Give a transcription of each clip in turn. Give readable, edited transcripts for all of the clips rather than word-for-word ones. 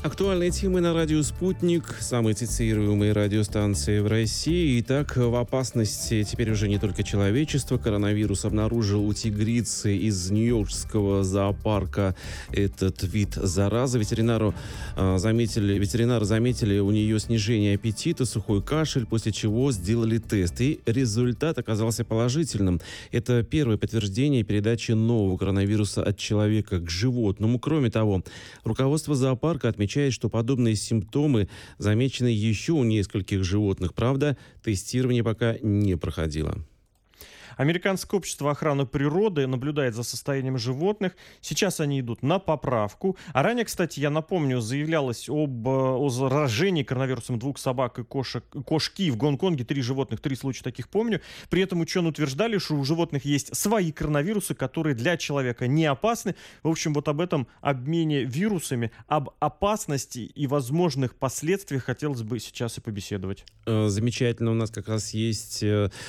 Актуальные темы на радио «Спутник», самые цитируемые радиостанции в России. Итак, в опасности теперь уже не только человечество. Коронавирус обнаружил у тигрицы из Нью-Йоркского зоопарка этот вид заразы. Ветеринары заметили у нее снижение аппетита, сухой кашель, после чего сделали тест. И результат оказался положительным. Это первое подтверждение передачи нового коронавируса от человека к животному. Кроме того, руководство зоопарка отмечает, что подобные симптомы замечены еще у нескольких животных. Правда, тестирование пока не проходило. Американское общество охраны природы наблюдает за состоянием животных. Сейчас они идут на поправку. А ранее, кстати, я напомню, заявлялось о заражении коронавирусом 2 собак и кошки в Гонконге. 3 животных, 3 случая таких помню. При этом ученые утверждали, что у животных есть свои коронавирусы, которые для человека не опасны. В общем, вот об этом обмене вирусами, об опасности и возможных последствиях хотелось бы сейчас и побеседовать. Замечательно. У нас как раз есть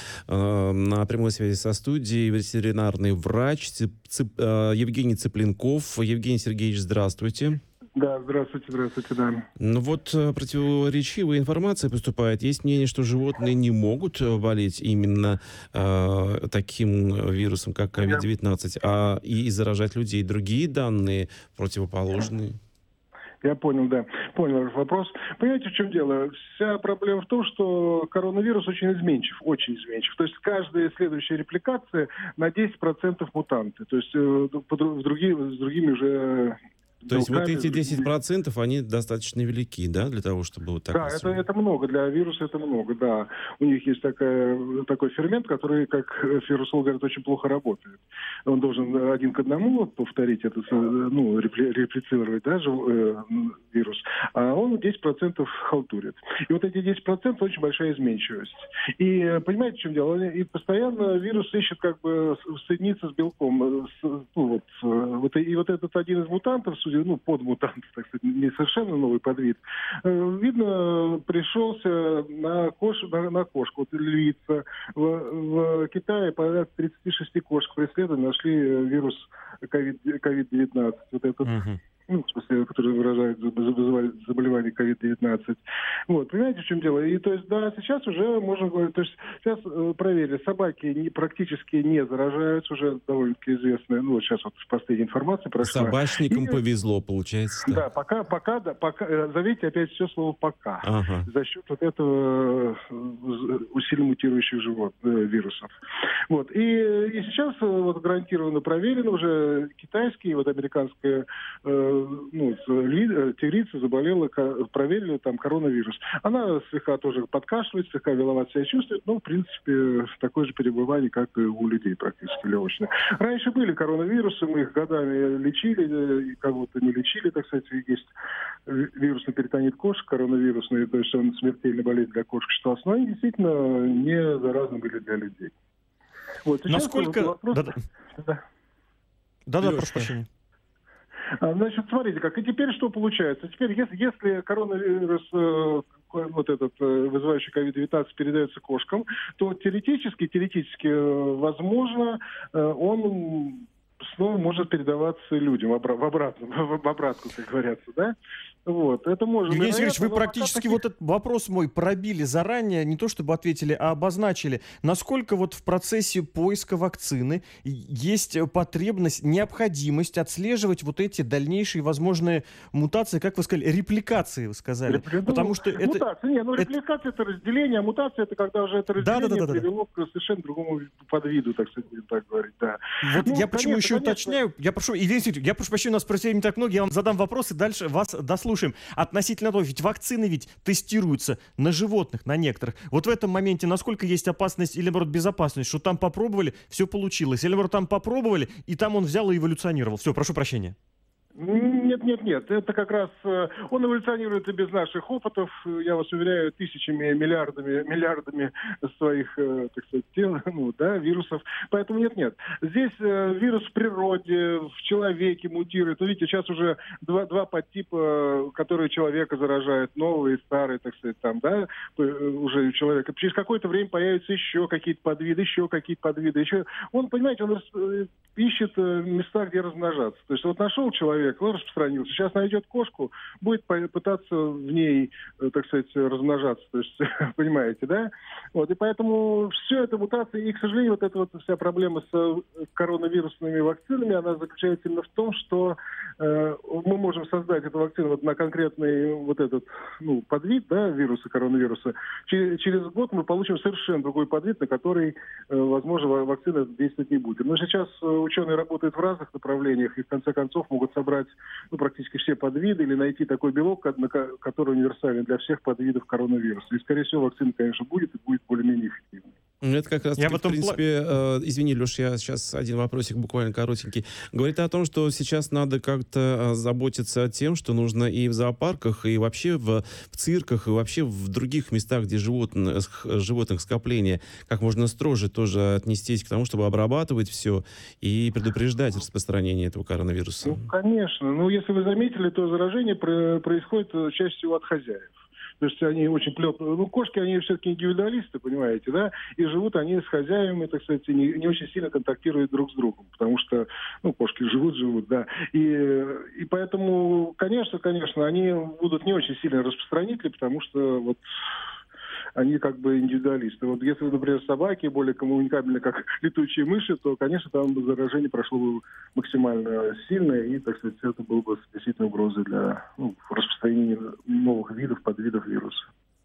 на прямой связи со студией ветеринарный врач Евгений Цыпленков. Евгений Сергеевич, здравствуйте. Да, здравствуйте, да. Ну вот противоречивая информация поступает. Есть мнение, что животные не могут болеть именно таким вирусом, как COVID-19, и заражать людей. Другие данные противоположные. Я понял, да. Понял ваш вопрос. Понимаете, в чем дело? Вся проблема в том, что коронавирус очень изменчив. То есть каждая следующая репликация на 10% мутанты. То есть с другими уже... То есть вот эти 10%, они достаточно велики, да, для того, чтобы вот так... Да, это много. Для вируса это много, да. У них есть такой фермент, который, как вирусологи говорят, очень плохо работает. Он должен 1 к 1 повторить это, реплицировать, да, вирус, а он 10% халтурит. И вот эти 10% очень большая изменчивость. И понимаете, в чем дело? И постоянно вирус ищет соединиться с белком. И вот этот один из мутантов, подмутант, так сказать, не совершенно новый подвид, видно, пришелся на кошку. Вот львица. В Китае порядка 36 кошек преследовали, нашли вирус COVID-19. Вот этот, который вызывает заболевание COVID-19. Вот, понимаете, в чем дело? И то есть, да, сейчас уже можно говорить, то есть сейчас проверили, собаки практически не заражаются, уже довольно-таки известно, сейчас вот последняя информация прошла. Собачникам повезло, получается. Да, пока, заметьте опять все слово «пока». Ага. За счет вот этого усиленно мутирующих вирусов. Вот. И сейчас гарантированно проверено уже китайские, американская тигрица заболела, проверили там коронавирус. Она слегка тоже подкашливает, слегка виноват себя чувствует, но в принципе такое же перебывание, как и у людей практически легочное. Раньше были коронавирусы, мы их годами лечили, и кого-то не лечили, так сказать, есть вирусный перитонит кошек, коронавирусный, то есть он смертельная болезнь для кошек считался, но они действительно не заразны были для людей. Вот, насколько... Да, прошу прощения. Значит, смотрите как. И теперь что получается? Теперь, если коронавирус, вызывающий COVID-19, передается кошкам, то теоретически, возможно, он снова может передаваться людям в обратку, как говорится, да? Вот, это можно... Евгений Сергеевич, вы практически вот этот вопрос мой пробили заранее, не то чтобы ответили, а обозначили. Насколько вот в процессе поиска вакцины есть потребность, необходимость отслеживать вот эти дальнейшие возможные мутации, как вы сказали, репликации, вы сказали. Потому что это... репликация — это разделение, а мутация — это когда уже это разделение привело к совершенно другому подвиду, так сказать, будем так говорить, да. Вот я почему еще уточняю, я прошу прощения, у нас просто времени так много, я вам задам вопрос и дальше вас дослушаю. Относительно того, ведь вакцины тестируются на животных, на некоторых. Вот в этом моменте насколько есть опасность или, наоборот, безопасность, что там попробовали, все получилось, или, наоборот, там попробовали, и там он взял и эволюционировал. Все, прошу прощения. Нет. Это как раз он эволюционирует и без наших опытов, я вас уверяю, тысячами, миллиардами своих, так сказать, тел, вирусов. Поэтому нет. Здесь вирус в природе, в человеке мутирует. Вы видите, сейчас уже два подтипа, которые человека заражают, новые и старые, так сказать, там, да, уже у человека. Через какое-то время появятся еще какие-то подвиды. Он, понимаете, он ищет места, где размножаться. То есть вот нашел человек, он распространился. Сейчас найдет кошку, будет пытаться в ней, так сказать, размножаться. То есть, понимаете, да? Вот, и поэтому все это мутации. И, к сожалению, вот эта вот вся проблема с коронавирусными вакцинами, она заключается именно в том, что мы можем создать эту вакцину вот на конкретный вот этот подвид, да, вируса, коронавируса. Через год мы получим совершенно другой подвид, на который, возможно, вакцина действовать не будет. Но сейчас ученые работают в разных направлениях и в конце концов могут собрать практически все подвиды или найти такой белок, который универсален для всех подвидов коронавируса. И, скорее всего, вакцина, конечно, будет и будет более-менее эффективной. Это как раз, в принципе, извини, Леш, я сейчас один вопросик буквально коротенький. Говорит о том, что сейчас надо как-то заботиться о тем, что нужно и в зоопарках, и вообще в цирках, и вообще в других местах, где животных скопления, как можно строже тоже отнестись к тому, чтобы обрабатывать все и предупреждать распространение этого коронавируса. Ну, конечно. Если вы заметили, то заражение происходит чаще всего от хозяев. То есть они очень плотно... кошки, они все-таки индивидуалисты, понимаете, да? И живут они с хозяевами, так сказать, не очень сильно контактируют друг с другом. Потому что, кошки живут, да. И поэтому, конечно, они будут не очень сильно распространители, потому что вот они как бы индивидуалисты. Вот если, например, собаки более коммуникабельны, как летучие мыши, то, конечно, там заражение прошло бы максимально сильное, и, так сказать, это было бы действительно угрозой для распространения новых видов, подвидов вируса.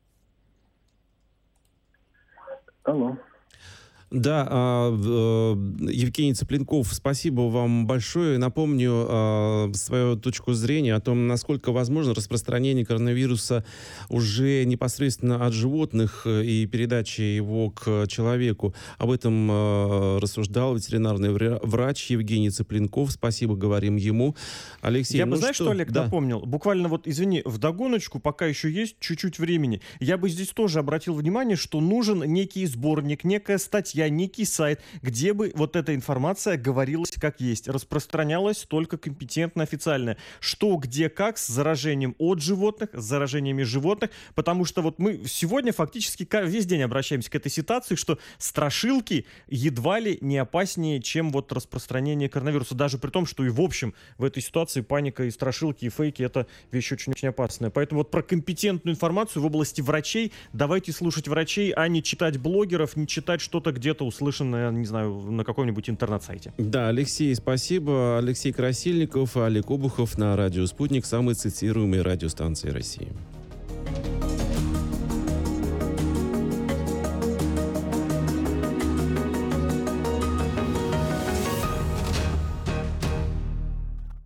Алло. Да, Евгений Цыпленков, спасибо вам большое. Напомню свою точку зрения о том, насколько возможно распространение коронавируса уже непосредственно от животных и передача его к человеку. Об этом рассуждал ветеринарный врач Евгений Цыпленков. Спасибо, говорим ему. Алексей, знаешь, что Олег напомнил? Буквально извини, вдогоночку, пока еще есть чуть-чуть времени. Я бы здесь тоже обратил внимание, что нужен некий сборник, некая статья, некий сайт, где бы вот эта информация говорилась как есть, распространялась только компетентно, официально. Что, где, как с заражением от животных, с заражениями животных, потому что мы сегодня фактически весь день обращаемся к этой ситуации, что страшилки едва ли не опаснее, чем распространение коронавируса, даже при том, что и в общем в этой ситуации паника и страшилки, и фейки — это вещь очень-очень опасная. Поэтому про компетентную информацию в области врачей давайте слушать врачей, а не читать блогеров, не читать что-то где-то услышанное, не знаю, на каком-нибудь интернет-сайте. Да, Алексей, спасибо. Алексей Красильников, Олег Обухов на радио «Спутник», самой цитируемой радиостанции России.